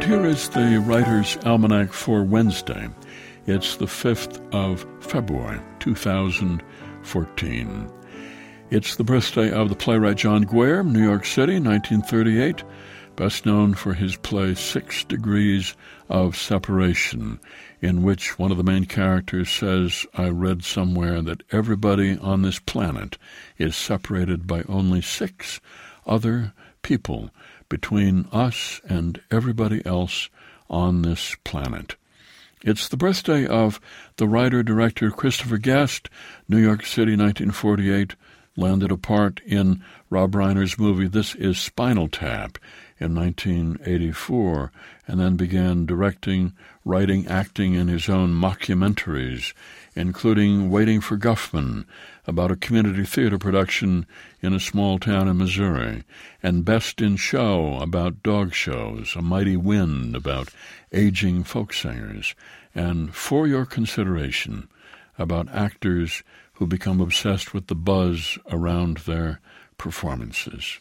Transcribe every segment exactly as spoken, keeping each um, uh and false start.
here is the Writer's Almanac for Wednesday. It's the fifth of February, two thousand fourteen. It's the birthday of the playwright John Guare, New York City, nineteen thirty-eight, best known for his play Six Degrees of Separation, in which one of the main characters says, I read somewhere that everybody on this planet is separated by only six other people between us and everybody else on this planet. It's the birthday of the writer-director Christopher Guest, New York City, nineteen forty-eight, landed a part in Rob Reiner's movie This Is Spinal Tap in nineteen eighty-four, and then began directing, writing, acting in his own mockumentaries, including Waiting for Guffman, about a community theater production in a small town in Missouri, and Best in Show, about dog shows, A Mighty Wind, about aging folk singers, and For Your Consideration, about actors who become obsessed with the buzz around their performances.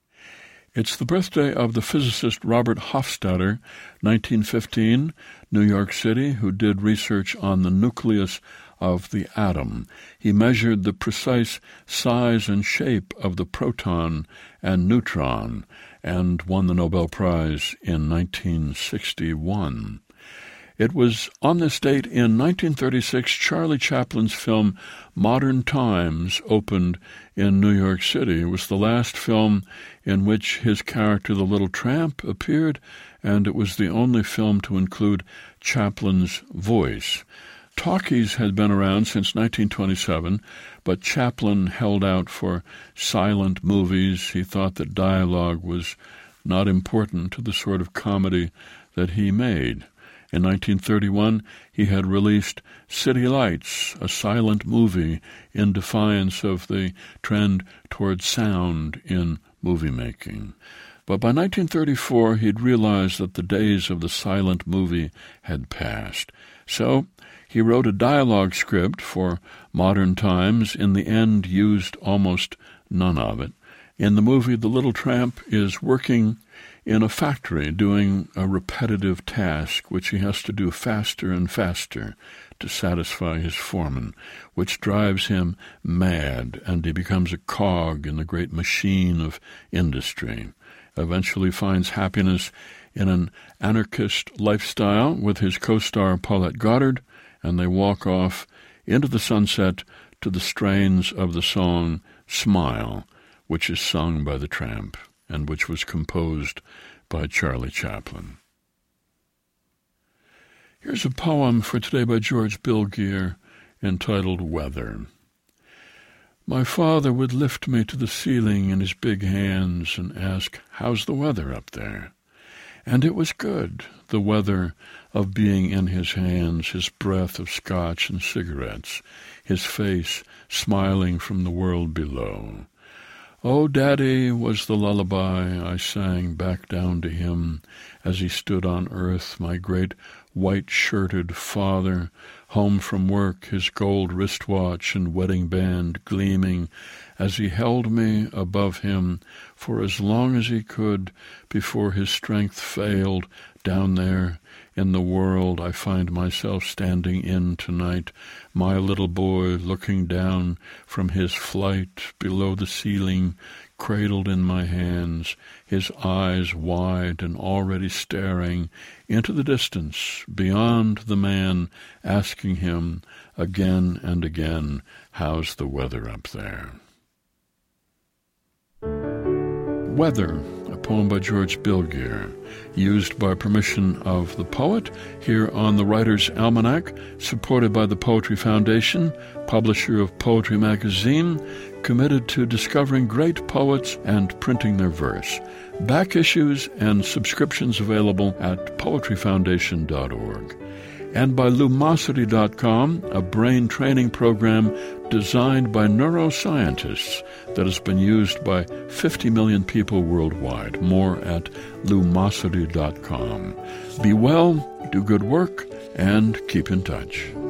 It's the birthday of the physicist Robert Hofstadter, nineteen fifteen, New York City, who did research on the nucleus of the atom. He measured the precise size and shape of the proton and neutron and won the Nobel Prize in nineteen sixty-one. It was on this date in nineteen thirty-six Charlie Chaplin's film Modern Times opened in New York City. It was the last film in which his character, the Little Tramp, appeared, and it was the only film to include Chaplin's voice. Talkies had been around since nineteen twenty-seven, but Chaplin held out for silent movies. He thought that dialogue was not important to the sort of comedy that he made. In nineteen thirty-one, he had released City Lights, a silent movie in defiance of the trend toward sound in movie-making. But by nineteen thirty-four, he'd realized that the days of the silent movie had passed. So he wrote a dialogue script for Modern Times, in the end used almost none of it. In the movie, the Little Tramp is working in a factory doing a repetitive task, which he has to do faster and faster to satisfy his foreman, which drives him mad, and he becomes a cog in the great machine of industry. Eventually finds happiness in an anarchist lifestyle with his co-star Paulette Goddard, and they walk off into the sunset to the strains of the song Smile, which is sung by the Tramp, and which was composed by Charlie Chaplin. Here's a poem for today by George Bilgier entitled Weather. My father would lift me to the ceiling in his big hands and ask, how's the weather up there? And it was good, the weather of being in his hands, his breath of scotch and cigarettes, his face smiling from the world below. Oh, Daddy, was the lullaby I sang back down to him as he stood on earth, my great white-shirted father, home from work, his gold wristwatch and wedding band gleaming, as he held me above him for as long as he could before his strength failed down there in the world I find myself standing in tonight, my little boy looking down from his flight below the ceiling, cradled in my hands, his eyes wide and already staring into the distance beyond the man, asking him again and again, how's the weather up there? Weather, a poem by George Bilgier, used by permission of the poet here on the Writer's Almanac, supported by the Poetry Foundation, publisher of Poetry Magazine, committed to discovering great poets and printing their verse. Back issues and subscriptions available at poetry foundation dot org. And by Lumosity dot com, a brain training program designed by neuroscientists that has been used by fifty million people worldwide. More at Lumosity dot com. Be well, do good work, and keep in touch.